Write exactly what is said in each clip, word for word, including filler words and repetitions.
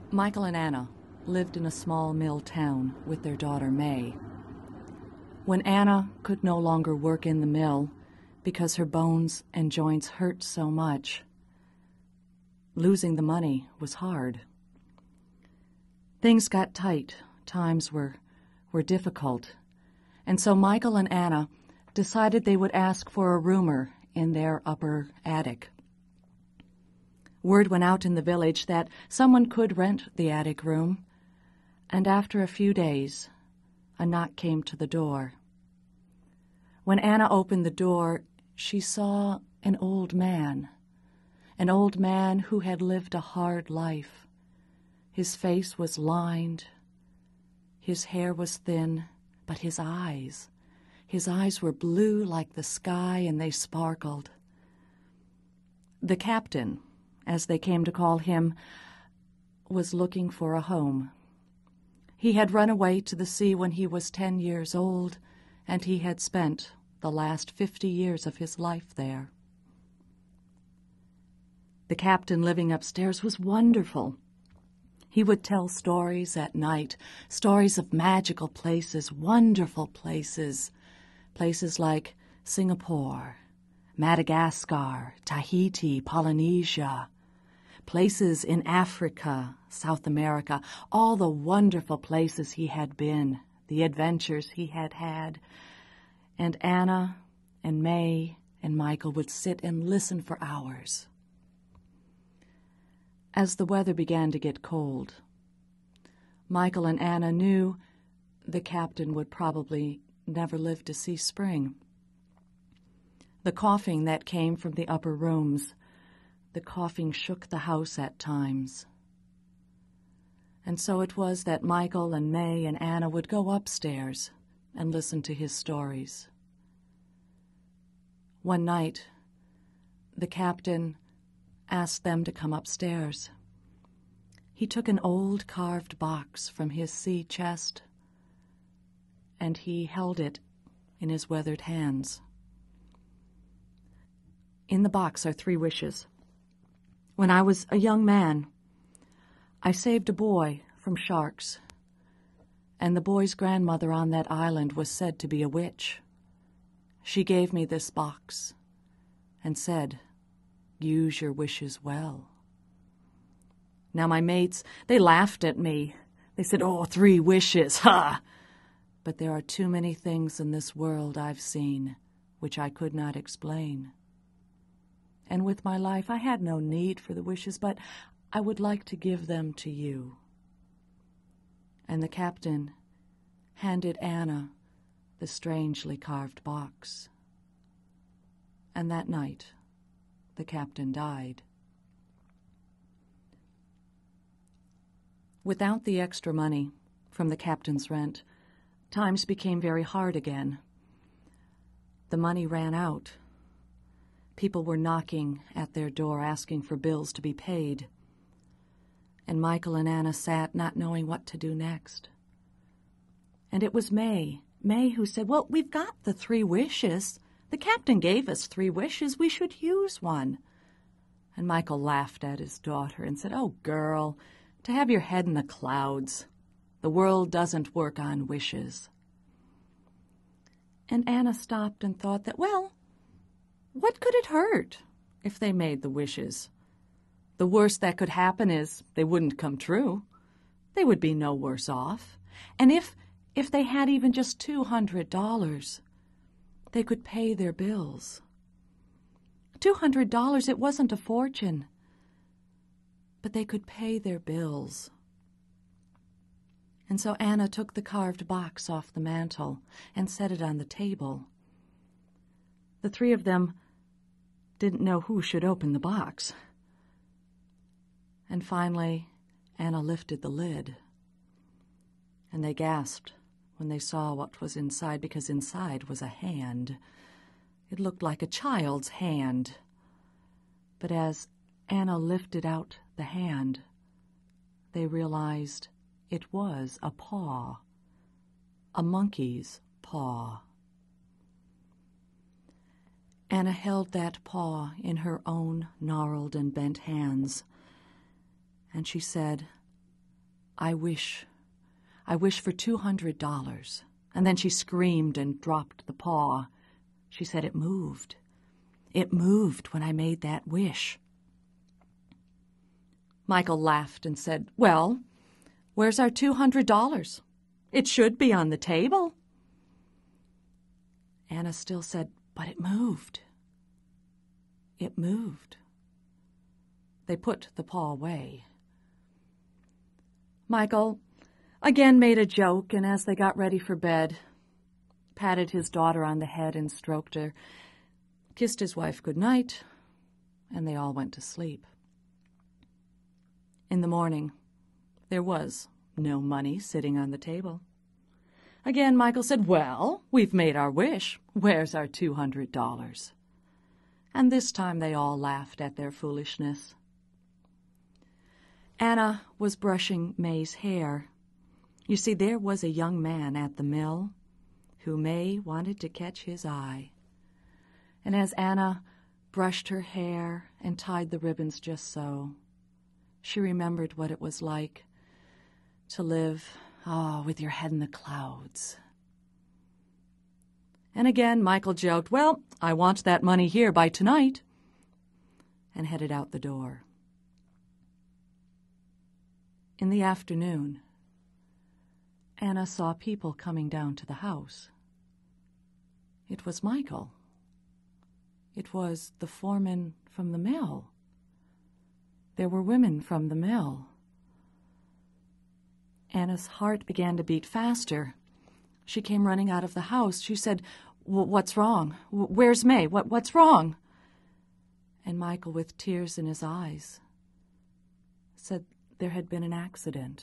Michael and Anna lived in a small mill town with their daughter May. When Anna could no longer work in the mill because her bones and joints hurt so much, losing the money was hard. Things got tight, times were, were difficult, and so Michael and Anna decided they would ask for a roomer in their upper attic. Word went out in the village that someone could rent the attic room, and after a few days, a knock came to the door. When Anna opened the door, she saw an old man, an old man who had lived a hard life. His face was lined, his hair was thin, but his eyes, his eyes were blue like the sky, and they sparkled. The captain, as they came to call him, was looking for a home. He had run away to the sea when he was ten years old, and he had spent the last fifty years of his life there. The captain living upstairs was wonderful. He would tell stories at night, stories of magical places, wonderful places, places like Singapore, Madagascar, Tahiti, Polynesia, places in Africa, South America, all the wonderful places he had been, the adventures he had had. And Anna and May and Michael would sit and listen for hours. As the weather began to get cold, Michael and Anna knew the captain would probably never live to see spring. The coughing that came from the upper rooms, the coughing shook the house at times. And so it was that Michael and May and Anna would go upstairs and listen to his stories. One night, the captain asked them to come upstairs. He took an old carved box from his sea chest, and he held it in his weathered hands. In the box are three wishes. When I was a young man, I saved a boy from sharks, and the boy's grandmother on that island was said to be a witch. She gave me this box and said, "Use your wishes well." Now my mates, they laughed at me. They said, "Oh, three wishes, ha!" But there are too many things in this world I've seen which I could not explain. And with my life, I had no need for the wishes, but I would like to give them to you. And the captain handed Anna the strangely carved box. And that night, the captain died. Without the extra money from the captain's rent, times became very hard again. The money ran out. People were knocking at their door asking for bills to be paid. And Michael and Anna sat not knowing what to do next. And it was May, May who said, "Well, we've got the three wishes. The captain gave us three wishes. We should use one." And Michael laughed at his daughter and said, "Oh, girl, to have your head in the clouds. The world doesn't work on wishes." And Anna stopped and thought that, well, what could it hurt if they made the wishes? The worst that could happen is they wouldn't come true. They would be no worse off. And if if they had even just two hundred dollars, they could pay their bills. two hundred dollars, it wasn't a fortune, but they could pay their bills. And so Anna took the carved box off the mantel and set it on the table. The three of them didn't know who should open the box. And finally, Anna lifted the lid, and they gasped when they saw what was inside, because inside was a hand. It looked like a child's hand. But as Anna lifted out the hand, they realized it was a paw, a monkey's paw. Anna held that paw in her own gnarled and bent hands, and she said, I wish, I wish for two hundred dollars. And then she screamed and dropped the paw. She said it moved. It moved when I made that wish. Michael laughed and said, well, where's our two hundred dollars? It should be on the table. Anna still said, but it moved. It moved. They put the paw away. Michael again made a joke, and as they got ready for bed, patted his daughter on the head and stroked her, kissed his wife good night, and they all went to sleep. In the morning, there was no money sitting on the table. Again, Michael said, well, we've made our wish. Where's our two hundred dollars? And this time they all laughed at their foolishness. Anna was brushing May's hair. You see, there was a young man at the mill who May wanted to catch his eye. And as Anna brushed her hair and tied the ribbons just so, she remembered what it was like to live, oh, with your head in the clouds. And again, Michael joked, well, I want that money here by tonight, and headed out the door. In the afternoon, Anna saw people coming down to the house. It was Michael. It was the foreman from the mill. There were women from the mill. Anna's heart began to beat faster. She came running out of the house. She said, what's wrong? Where's May? What, what's wrong? And Michael, with tears in his eyes, said there had been an accident.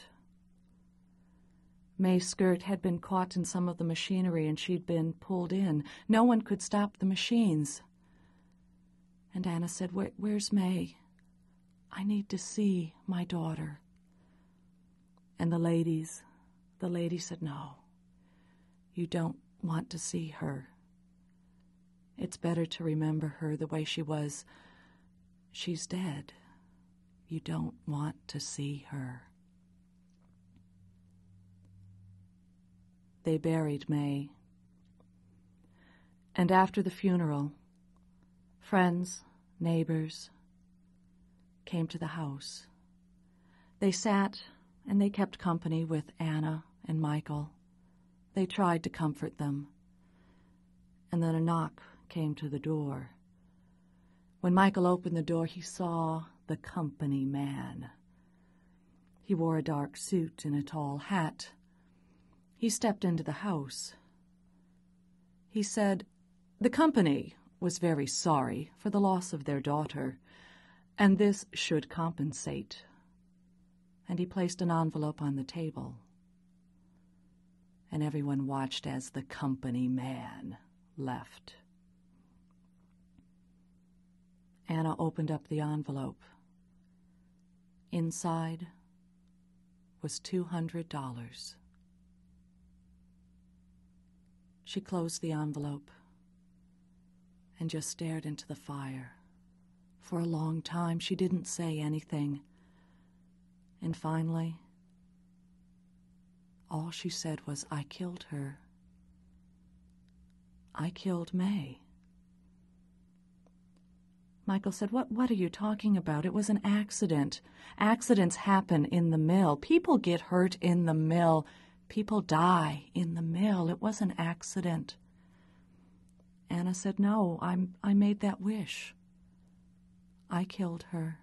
May's skirt had been caught in some of the machinery and she'd been pulled in. No one could stop the machines. And Anna said, Where, where's May? I need to see my daughter. And the ladies, the lady said, no, you don't want to see her. It's better to remember her the way she was. She's dead. You don't want to see her. They buried May. And after the funeral, friends, neighbors came to the house. They sat and they kept company with Anna and Michael. They tried to comfort them. And then a knock came to the door. When Michael opened the door, he saw the company man. He wore a dark suit and a tall hat. He stepped into the house. He said, the company was very sorry for the loss of their daughter, and this should compensate. And he placed an envelope on the table. And everyone watched as the company man left. Anna opened up the envelope. Inside was two hundred dollars. She closed the envelope and just stared into the fire. For a long time, she didn't say anything. And finally, all she said was, I killed her. I killed May. Michael said, what, what are you talking about? It was an accident. Accidents happen in the mill. People get hurt in the mill. People die in the mill. It was an accident. Anna said, no, I'm, I made that wish. I killed her.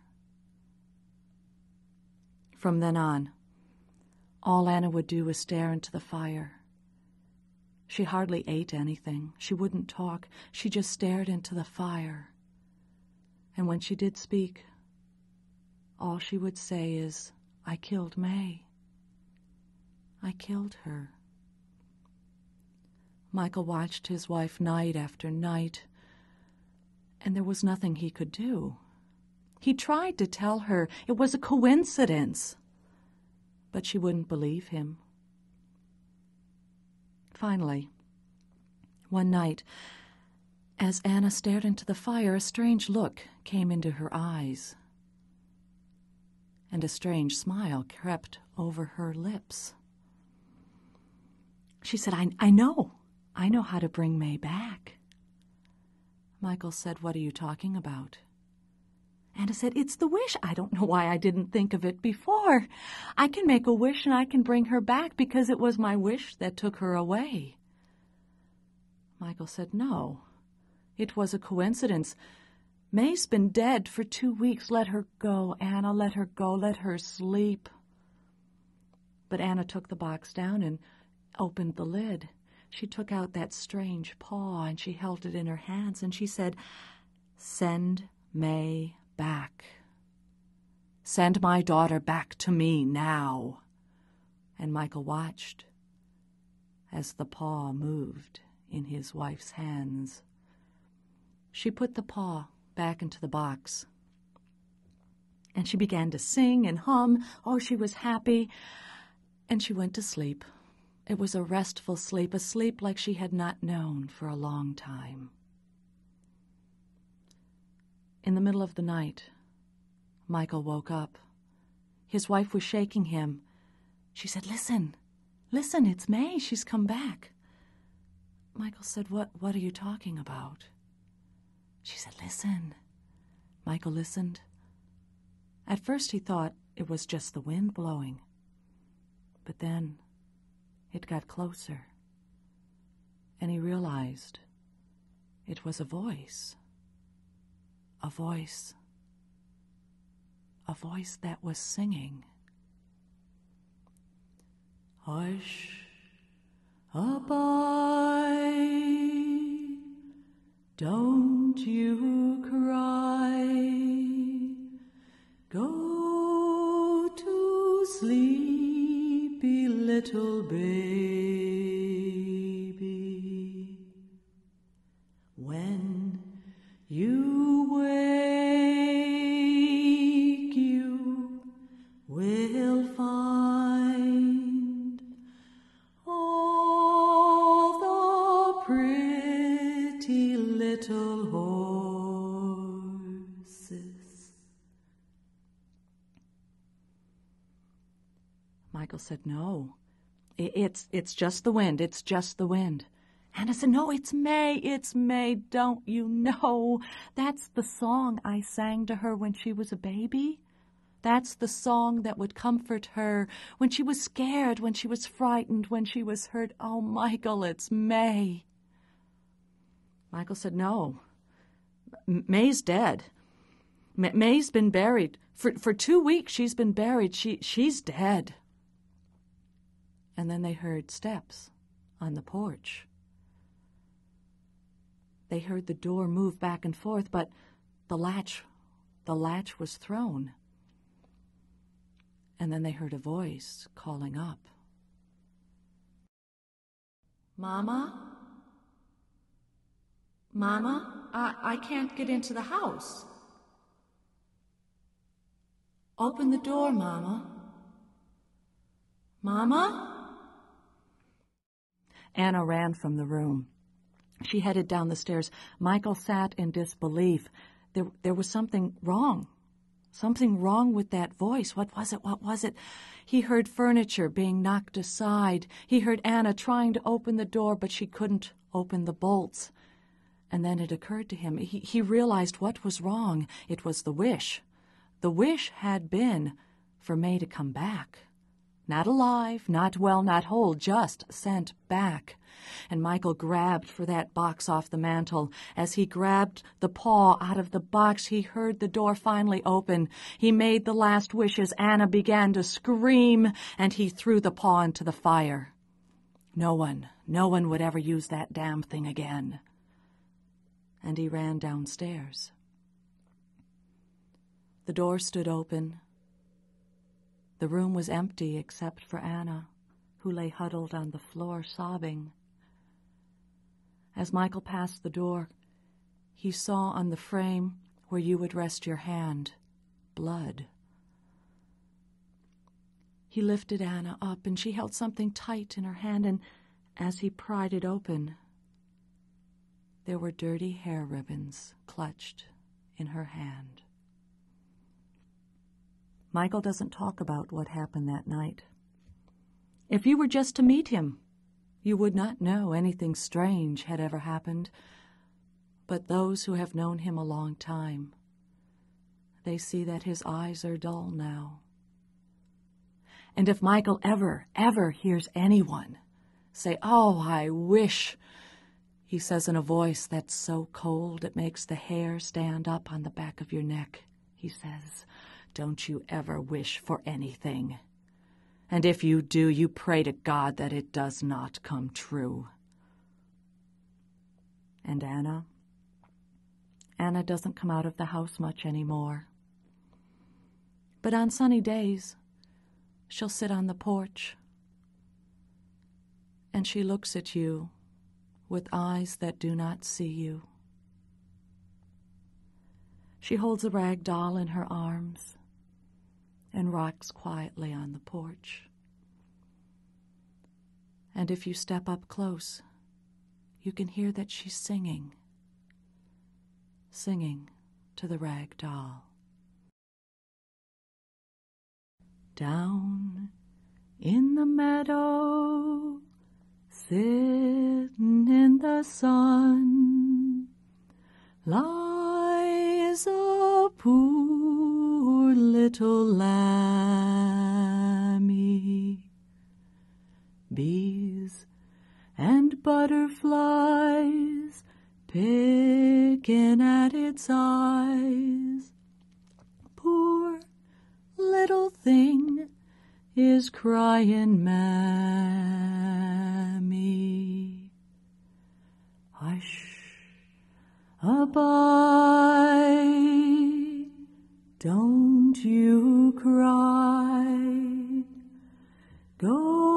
From then on, all Anna would do was stare into the fire. She hardly ate anything. She wouldn't talk. She just stared into the fire. And when she did speak, all she would say is, I killed May. I killed her. Michael watched his wife night after night, and there was nothing he could do. He tried to tell her it was a coincidence, but she wouldn't believe him. Finally, one night, as Anna stared into the fire, a strange look came into her eyes. and a strange smile crept over her lips. She said, I, I know. I know how to bring May back. Michael said, what are you talking about? Anna said, it's the wish. I don't know why I didn't think of it before. I can make a wish and I can bring her back because it was my wish that took her away. Michael said, no, it was a coincidence. May's been dead for two weeks. Let her go, Anna. Let her go. Let her sleep. But Anna took the box down and opened the lid. She took out that strange paw and she held it in her hands and she said, send May back. Send my daughter back to me now. And Michael watched as the paw moved in his wife's hands. She put the paw back into the box. And she began to sing and hum. Oh, she was happy. And she went to sleep. It was a restful sleep, a sleep like she had not known for a long time. In the middle of the night, Michael woke up. His wife was shaking him. She said, listen, listen, it's May. She's come back. Michael said, what, what are you talking about? She said, listen. Michael listened. At first he thought it was just the wind blowing. But then it got closer. And he realized it was a voice. A voice. A voice that was singing. Hush, abide, don't you cry, go to sleepy little baby. When you wake, you will find all the pretty little horses. Michael said, no, it's, it's just the wind, it's just the wind. Anna said, no, it's May, it's May, don't you know? That's the song I sang to her when she was a baby. That's the song that would comfort her when she was scared, when she was frightened, when she was hurt. Oh, Michael, it's May. Michael said, no, M- May's dead. M- May's been buried. For, for two weeks she's been buried. She, she's dead. And then they heard steps on the porch. They heard the door move back and forth, but the latch, the latch was thrown. And then they heard a voice calling up. Mama? Mama? I, I can't get into the house. Open the door, Mama. Mama? Anna ran from the room. She headed down the stairs. Michael sat in disbelief. There, there was something wrong. Something wrong with that voice. What was it? What was it? He heard furniture being knocked aside. He heard Anna trying to open the door, but she couldn't open the bolts. And then it occurred to him. He, he realized what was wrong. It was the wish. The wish had been for May to come back. Not alive, not well, not whole, just sent back. And Michael grabbed for that box off the mantel. As he grabbed the paw out of the box, he heard the door finally open. He made the last wishes. Anna began to scream, and he threw the paw into the fire. No one, no one would ever use that damn thing again. And he ran downstairs. The door stood open. The room was empty except for Anna, who lay huddled on the floor sobbing. As Michael passed the door, he saw on the frame where you would rest your hand, blood. He lifted Anna up, and she held something tight in her hand, and as he pried it open, there were dirty hair ribbons clutched in her hand. Michael doesn't talk about what happened that night. If you were just to meet him, you would not know anything strange had ever happened. But those who have known him a long time, they see that his eyes are dull now. And if Michael ever, ever hears anyone say, "Oh, I wish," he says in a voice that's so cold it makes the hair stand up on the back of your neck. He says, "Don't you ever wish for anything. And if you do, you pray to God that it does not come true." And Anna? Anna doesn't come out of the house much anymore. But on sunny days, she'll sit on the porch, and she looks at you with eyes that do not see you. She holds a rag doll in her arms and rocks quietly on the porch. And if you step up close, you can hear that she's singing, singing to the rag doll. Down in the meadow, sitting in the sun, lies a poor little lambie. Bees and butterflies picking at its eyes. Poor little thing is crying, "Mammy." Hush, abide, don't you cry. Go